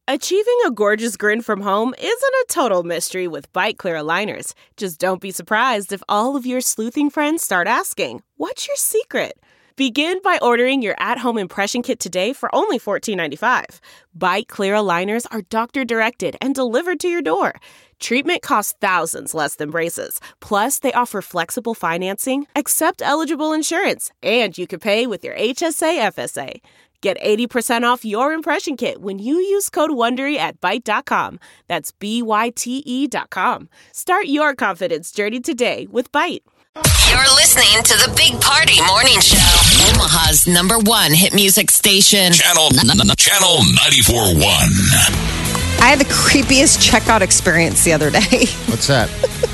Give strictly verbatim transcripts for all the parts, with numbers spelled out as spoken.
Achieving a gorgeous grin from home isn't a total mystery with Byte Clear aligners. Just don't be surprised if all of your sleuthing friends start asking, "What's your secret?" Begin by ordering your at-home impression kit today for only fourteen ninety-five. Byte Clear aligners are doctor-directed and delivered to your door. Treatment costs thousands less than braces. Plus, they offer flexible financing, accept eligible insurance, and you can pay with your H S A F S A. Get eighty percent off your impression kit when you use code WONDERY at Byte dot com. That's B Y T E dot com. Start your confidence journey today with Byte. You're listening to the Big Party Morning Show. Omaha's number one hit music station. Channel, Channel ninety-four point one. I had the creepiest checkout experience the other day. What's that?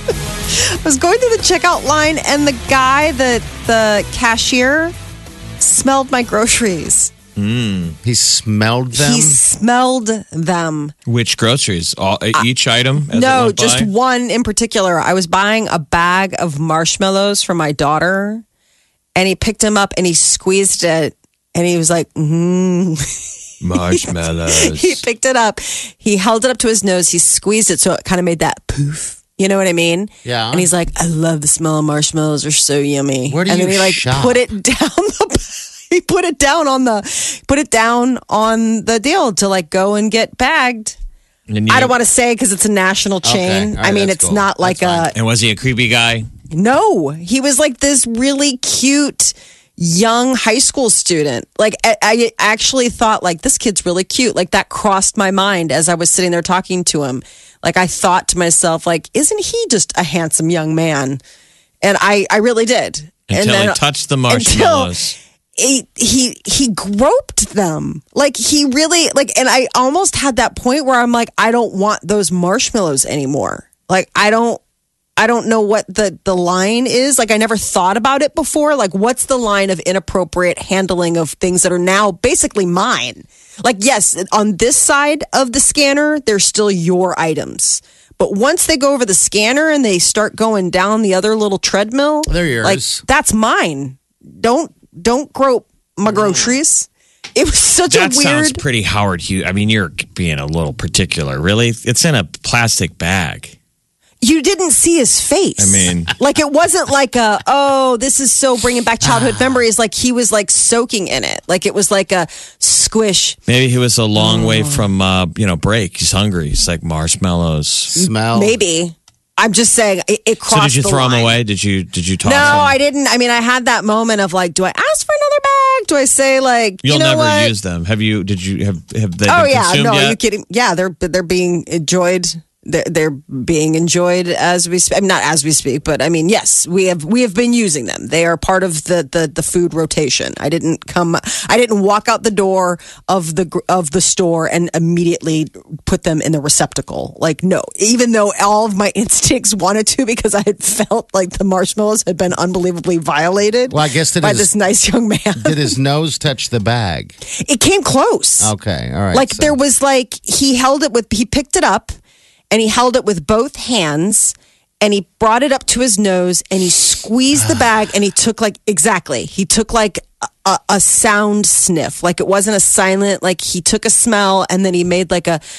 I was going through the checkout line, and the guy, the the cashier, smelled my groceries. Mm, he smelled them? He smelled them. Which groceries? All, each uh, item? As no, it went just by? one in particular. I was buying a bag of marshmallows for my daughter, and he picked them up and he squeezed it, and he was like, mm. Marshmallows. He picked it up. He held it up to his nose. He squeezed it so it kind of made that poof. You know what I mean? Yeah. And he's like, I love the smell of marshmallows. They're so yummy. Where do and you then he like shop? put it down the he put it down on the put it down on the deal to like go and get bagged. And I don't want to say because it's a national chain. Okay. All right, I mean, that's it's cool. not like That's a And was he a creepy guy? no. He was like this really cute young high school student. Like I, I actually thought like this kid's really cute. Like that crossed my mind as I was sitting there talking to him. Like I thought to myself, like, isn't he just a handsome young man? And I, I really did. Until and then, he touched the marshmallows. Until he, he he groped them. Like he really like, and I almost had that point where I'm like, I don't want those marshmallows anymore. Like I don't. I don't know what the, the line is. Like, I never thought about it before. Like, what's the line of inappropriate handling of things that are now basically mine? Like, yes, on this side of the scanner, they're still your items. But once they go over the scanner and they start going down the other little treadmill, They're yours. like, that's mine. Don't, don't grope my groceries. It was such That a weird. sounds pretty Howard Hughes. I mean, you're being a little particular. Really? It's in a plastic bag. You didn't see his face. I mean- like it wasn't like a, oh, this is so bringing back childhood memories. Like he was like soaking in it. Like it was like a squish. Maybe he was a long way Oh. from, uh, you know, break. He's hungry. He's like marshmallows. Smell. Maybe. I'm just saying it, it crossed So did you the throw line. him away? Did you Did you toss No, him? I didn't. I mean, I had that moment of like, do I ask for another bag? Do I say like, You'll you know never what? use them. Have you? Did you have? Have they Oh been yeah, consumed no, yet? are you kidding? Yeah, they're they're being enjoyed. They're, they're being enjoyed as we speak. Not as we speak, but I mean, yes, we have we have been using them. They are part of the, the the food rotation. I didn't come. I didn't walk out the door of the gr- of the store and immediately put them in the receptacle. Like no, even though all of my instincts wanted to, because I had felt like the marshmallows had been unbelievably violated. Well, I guess did by his- this nice young man. Did his nose touch the bag? It came close. Okay, all right. Like so- there was like he held it with he picked it up and he held it with both hands and he brought it up to his nose and he squeezed the bag and he took like exactly he took like a, a sound sniff. Like it wasn't a silent, like he took a smell and then he made like a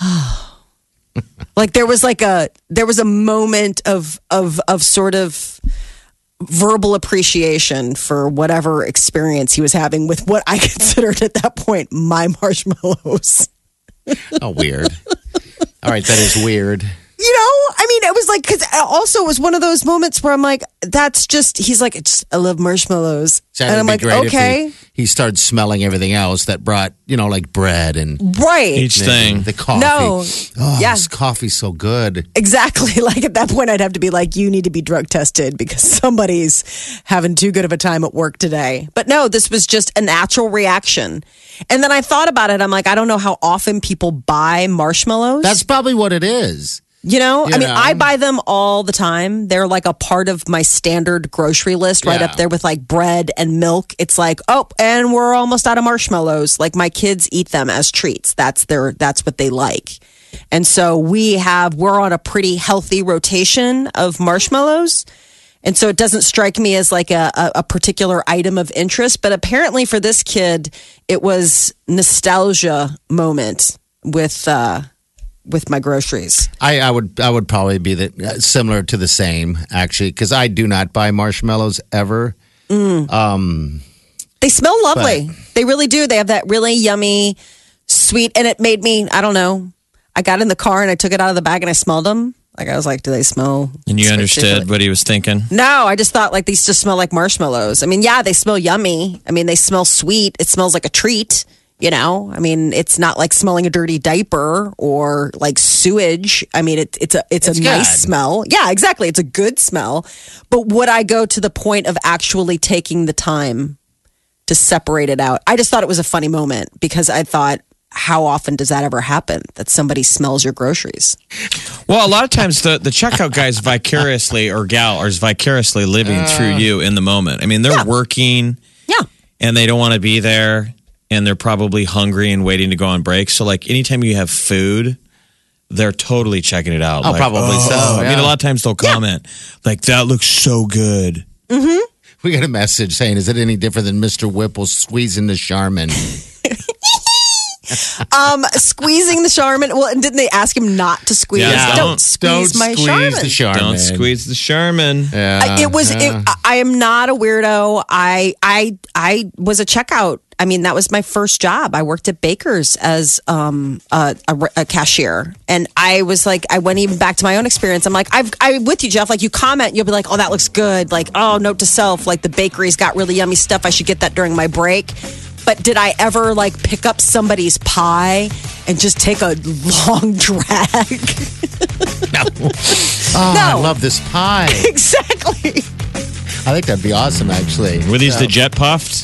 like there was like a there was a moment of of of sort of verbal appreciation for whatever experience he was having with what I considered at that point my marshmallows. Oh, weird. All right, that is weird. You know, I mean, it was like, because also it was one of those moments where I'm like, that's just, he's like, it's, I love marshmallows. So and it'd I'm be like, great if okay. He, he started smelling everything else that brought, you know, like bread and Right. Each thing. the coffee. No. Oh, Yeah. this coffee's so good. Exactly. Like at that point, I'd have to be like, you need to be drug tested because somebody's having too good of a time at work today. But no, this was just a natural reaction. And then I thought about it. I'm like, I don't know how often people buy marshmallows. That's probably what it is. You know, You I mean, know. I buy them all the time. They're like a part of my standard grocery list right Yeah. up there with like bread and milk. It's like, oh, and we're almost out of marshmallows. Like my kids eat them as treats. That's their, that's what they like. And so we have, we're on a pretty healthy rotation of marshmallows. And so it doesn't strike me as like a, a, a particular item of interest. But apparently for this kid, it was nostalgia moment. with uh, with my groceries. I, I would I would probably be the, uh, similar to the same actually because I do not buy marshmallows ever. Mm. Um, they smell lovely. They really do. They have that really yummy, sweet, and it made me. I don't know. I got in the car and I took it out of the bag and I smelled them. Like I was like, do they smell? And you spicy? understood what he was thinking? No, I just thought like these just smell like marshmallows. I mean, yeah, they smell yummy. I mean, they smell sweet. It smells like a treat. You know, I mean, it's not like smelling a dirty diaper or like sewage. I mean, it, it's a it's, It's a good. nice smell. Yeah, exactly. It's a good smell. But would I go to the point of actually taking the time to separate it out? I just thought it was a funny moment because I thought, how often does that ever happen that somebody smells your groceries? Well, a lot of times the, the checkout guy is vicariously or gal is vicariously living through you in the moment. I mean, they're Yeah. working Yeah. and they don't want to be there and they're probably hungry and waiting to go on break. So, like, anytime you have food, they're totally checking it out. Oh, like, probably so, I mean, yeah. a lot of times they'll comment, like, that looks so good. we got a message saying, "Is it any different than Mister Whipple squeezing the Charmin?" Um, squeezing the Charmin. Well, and didn't they ask him not to squeeze? Yeah, don't, don't- squeeze Don't my squeeze Charmin. the Charmin. Don't squeeze the Charmin. Yeah, I- it was. yeah. It, I am not a weirdo. I I I was a checkout. I mean, that was my first job. I worked at Baker's as um, a, a, a cashier, and I was like, I went even back to my own experience. I'm like, I've, I'm with you, Jeff. Like, you comment, you'll be like, oh, that looks good. Like, oh, note to self, like the bakery's got really yummy stuff. I should get that during my break. But did I ever like pick up somebody's pie and just take a long drag? Oh, No. I love this pie. Exactly. I think that'd be awesome, actually. Were these the jet puffed?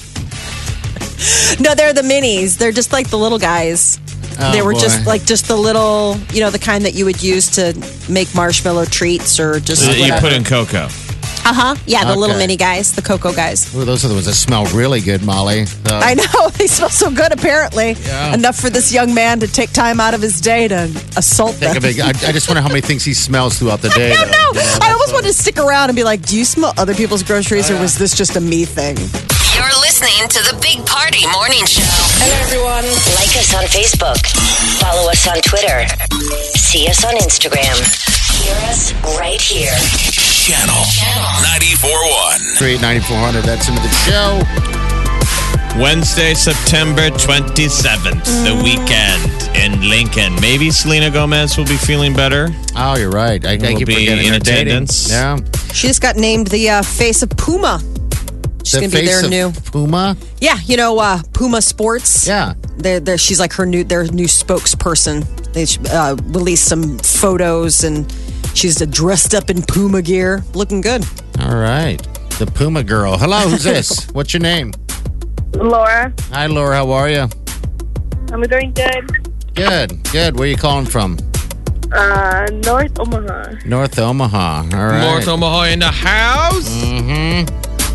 No, they're the minis. They're just like the little guys. Oh, they were boy. just like just the little, you know, the kind that you would use to make marshmallow treats or just That you whatever. put in cocoa. Uh huh. Yeah, the little Okay. mini guys, the cocoa guys. Ooh, those are the ones that smell really good, Molly. So- I know they smell so good. Apparently, Yeah. enough for this young man to take time out of his day to assault Think them. of it. I, I just wonder how many things he smells throughout the day. I don't though. know. You know, I almost wanted to stick around and be like, "Do you smell other people's groceries, or was this just a me thing?" You're listening to the Big Party Morning Show. Hello, everyone. Like us on Facebook. Follow us on Twitter. See us on Instagram. Hear us right here. Channel ninety-four point one. three ninety-four hundred. That's into the show. Wednesday, September twenty-seventh, the weekend in Lincoln. Maybe Selena Gomez will be feeling better. Oh, you're right. I, I Will keep be forgetting in her dating. attendance. Yeah. She just got named the uh, face of Puma. She's The gonna be face their of new. Puma. Yeah, you know, uh, Puma Sports. Yeah. They're, they're, she's like her new their new spokesperson. They uh, released some photos and she's dressed up in Puma gear, looking good. All right. The Puma girl. Hello, who's this? What's your name? Laura, Hi, Laura. How are you? I'm doing good. Good. Good. Where are you calling from? Uh, North Omaha. North Omaha. All right. North Omaha in the house. Mm-hmm.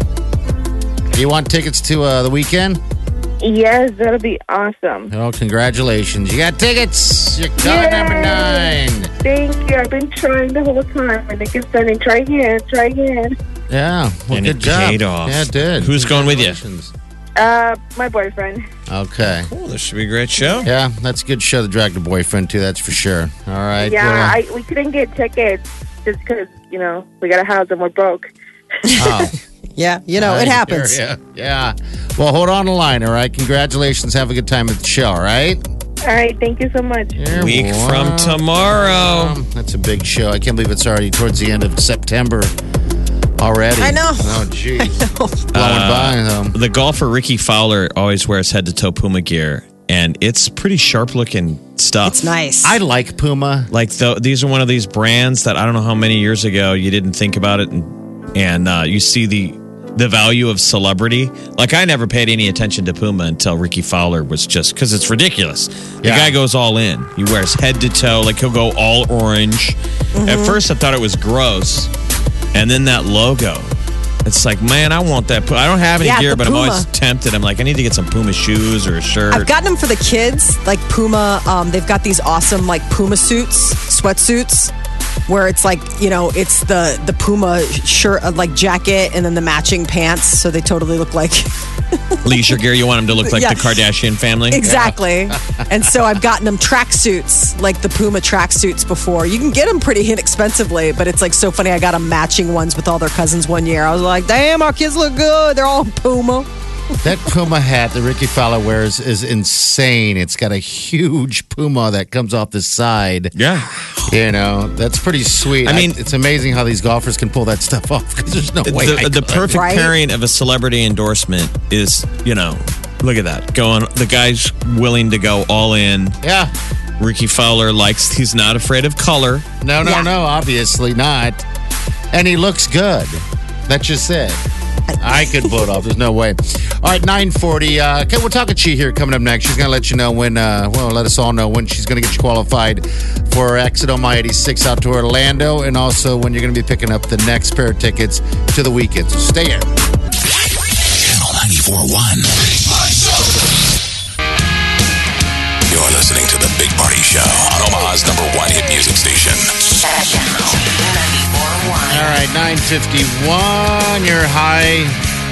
You want tickets to uh, the weekend? Yes, that'll be awesome. Oh, congratulations. You got tickets. You're caller Yay. number nine. Thank you. I've been trying the whole time, and they keep saying, "Try again, try again." Yeah. Well, And good it job. paid off. Yeah, it did. Who's going with you? Congratulations. Uh, my boyfriend. Okay. Oh, this should be a great show. Yeah, that's a good show to drag the boyfriend to, that's for sure. All right. Yeah, well, I, we couldn't get tickets just because you know we got a house and we're broke. oh, Yeah, you know, all it right, happens. Yeah, yeah. Well, hold on the line, all right? Congratulations. Have a good time at the show, all right? All right, thank you so much. You're Week from welcome. tomorrow. That's a big show. I can't believe it's already towards the end of September already. I know. Oh, geez. Blowing by, though. The golfer Ricky Fowler always wears head to toe Puma gear, and it's pretty sharp looking stuff. It's nice. I like Puma. Like the, these are one of these brands that I don't know how many years ago you didn't think about it, and and uh, you see the the value of celebrity. Like I never paid any attention to Puma until Ricky Fowler was just because it's ridiculous. The Yeah. guy goes all in. He wears head to toe, like he'll go all orange. At first, I thought it was gross, and then that logo. It's like, man, I want that. Pu- I don't have any Yeah, gear, the but I'm always Puma. tempted. I'm like, I need to get some Puma shoes or a shirt. I've gotten them for the kids, like Puma. Um, they've got these awesome like Puma suits, sweatsuits. where it's like, you know, it's the the Puma shirt, uh, like jacket, and then the matching pants, so they totally look like Leisure gear. You want them to look like Yeah. the Kardashian family. exactly. And so I've gotten them tracksuits, like the Puma tracksuits before. You can get them pretty inexpensively, but it's like so funny. I got them matching ones with all their cousins one year. I was like, damn, our kids look good. They're all Puma. That Puma hat that Ricky Fowler wears is insane. It's got a huge Puma that comes off the side. Yeah. You know, that's pretty sweet. I mean- it's amazing how these golfers can pull that stuff off because there's no way. I The, the could. perfect Right? pairing of a celebrity endorsement is, you know, look at that. Going, the guy's willing to go all in. Yeah. Ricky Fowler likes, he's not afraid of color. No, no, Yeah. no, obviously not. And he looks good. That's just it. I could pull it off. There's no way. All right, nine forty. Uh, okay, we'll talk to Chi here coming up next. She's going to let you know when, uh, well, let us all know when she's going to get you qualified for Exit Omaha eighty-six out to Orlando, and also when you're going to be picking up the next pair of tickets to the weekend. So stay in. Channel ninety-four point one. You're listening to The Big Party Show on Omaha's number one hit music station. Channel ninety-four point one. All right, nine fifty-one. Your high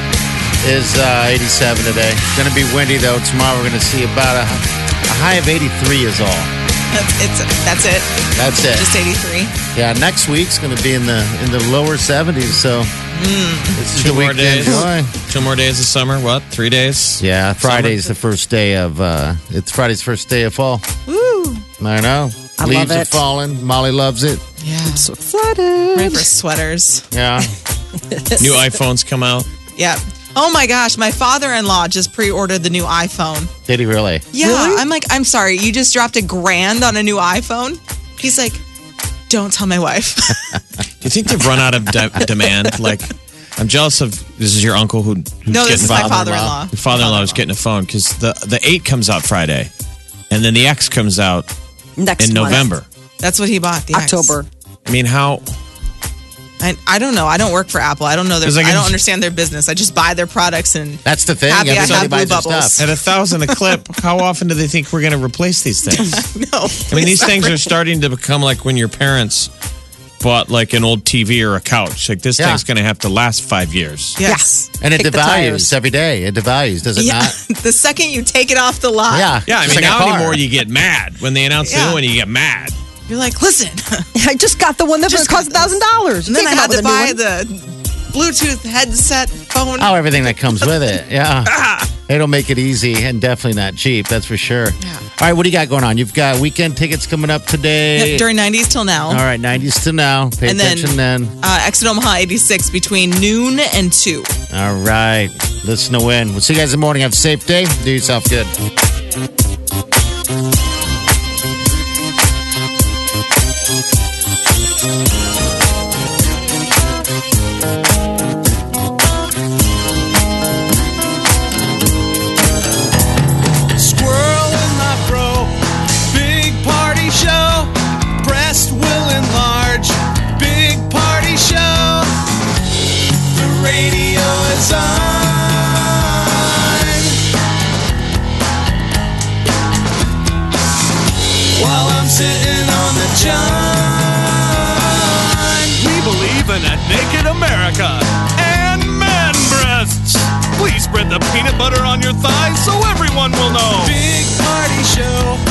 is uh, eighty-seven today. It's going to be windy, though. Tomorrow we're going to see about a, a high of eighty-three is all. That's, it's, that's it. That's it. Just eighty-three. Yeah, next week's going to be in the in the lower seventies, so this is Two the more week to days. enjoy. Two more days of summer. What? Three days? Yeah, Friday's the first day of, uh, it's Friday's first day of fall. Woo. I know. I Leaves love are it. falling. Molly loves it. Yeah. So excited. Ready for sweaters. Yeah. New iPhones come out. Yeah. Oh my gosh, my father-in-law just pre-ordered the new iPhone. Did he really? Yeah, Really? I'm like, I'm sorry, you just dropped a grand on a new iPhone? He's like, don't tell my wife. Do you think they've run out of de- demand? Like, I'm jealous of, this is your uncle who, who's No, this getting is my father-in-law. father-in-law. Your father-in-law is getting a phone because the, the eight comes out Friday, and then the X comes out Next in month. November. That's what he bought. The X. October. I mean, how? I, I don't know. I don't work for Apple. I don't know. Their, It's like I a- don't understand their business. I just buy their products and That's the thing. Happy I Everybody have buys blue their bubbles. stuff. At a thousand a clip, how often do they think we're going to replace these things? no. I mean, these things are starting to become like when your parents bought like an old T V or a couch. Like this Yeah. thing's going to have to last five years. Yes. And it Kick the devalues tires. every day. It devalues, does it Yeah. not? the second you take it off the lot, Yeah. Yeah, I Just mean, like a now car. anymore you get mad. When they announce the Yeah. new one, you get mad. you're like, listen. I just got the one that Just cost a got thousand dollars. And then I had to buy the Bluetooth headset phone. Oh, everything that comes with it. Yeah. It'll make it easy and definitely not cheap. That's for sure. Yeah. All right, what do you got going on? You've got weekend tickets coming up today. Yep, during nineties till now. All right, nineties to now. Pay And then- attention then. Uh, Exit Omaha eighty-six between noon and two. All right. Listen to win. We'll see you guys in the morning. Have a safe day. Do yourself good. Squirrel in my fro. Big party show. Breast will enlarge. Big party show. The radio is on. While I'm sitting on the john. We believe in a naked America and man breasts. Please spread the peanut butter on your thighs so everyone will know. Big party show.